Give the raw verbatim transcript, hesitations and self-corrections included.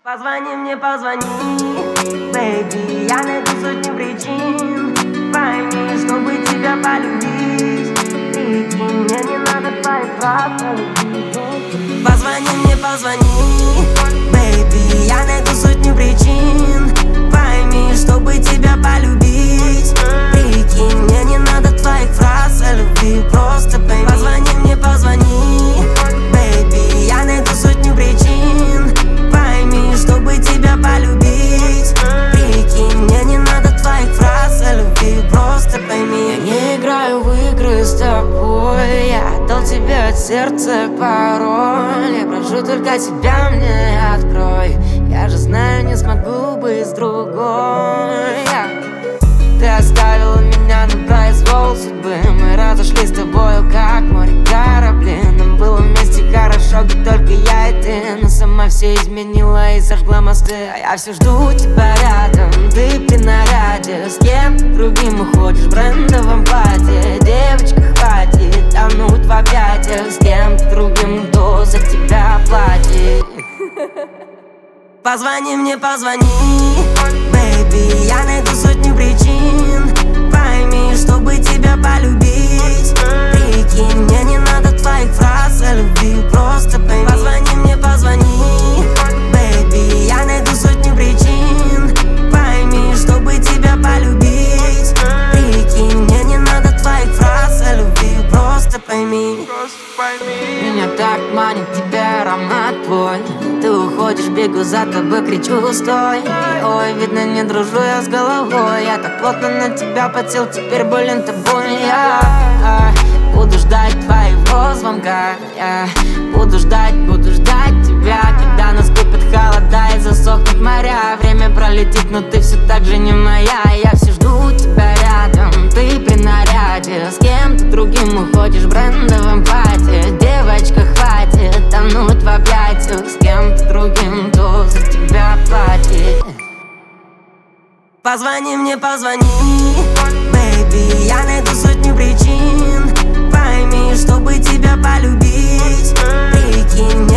Позвони мне, позвони, бэйби, я найду сотни причин. Пойми, чтобы тебя полюбить. Прикинь, мне не надо твоих прав. Позвони мне, позвони, бэйби, я найду сотни причин. Пойми, чтобы тебя полюбить. Прикинь, мне не надо твоих фраз о любви, просто пойми. Позвони мне, позвони, бэйби, я найду сотни причин. Пойми, чтобы тебя полюбить. Прикинь, мне не надо твоих фраз о любви, просто пойми. Я не играю в игры с тобой, я дал тебе от сердца пароль. Я прошу только тебя мне открой. Я же знаю, не смогу быть с другой. Ты оставила меня на произвол судьбы. Мы разошлись с тобою, как море корабли. Нам было вместе хорошо, где только я и ты. Но сама все изменила и сожгла мосты. А я все жду тебя рядом, ты при наряде. С кем другим уходишь в брендовом платье. Девочка, хватит тонуть в объятиях. С кем-то другим, кто за тебя платит. Позвони мне, позвони, бэйби, я найду сотни причин. Пойми, чтобы тебя полюбить. Прикинь, мне не надо твоих фраз о любви, просто пойми. Позвони мне, позвони, бэйби, я найду сотни причин. Пойми, чтобы тебя полюбить. Прикинь, мне не надо твоих фраз о любви, просто пойми. Меня так манит тебя аромат твой. Ты уходишь, бегу за тобой, кричу стой. Ой, видно, не дружу я с головой. Я так плотно на тебя потел, теперь болен тобой. Я а, буду ждать твоего звонка. Я буду ждать, буду ждать тебя. Когда наступит холода и засохнут моря. Время пролетит, но ты все так же не моя. Я все жду тебя рядом, ты при наряде. С кем-то другим уходишь в брендовом платье. Девочка, хватит тонуть в объятиях. С кем-то другим, кто за тебя платит. Позвони мне, позвони, бэйби, я найду сотни причин. Пойми, чтобы тебя полюбить. Прикинь,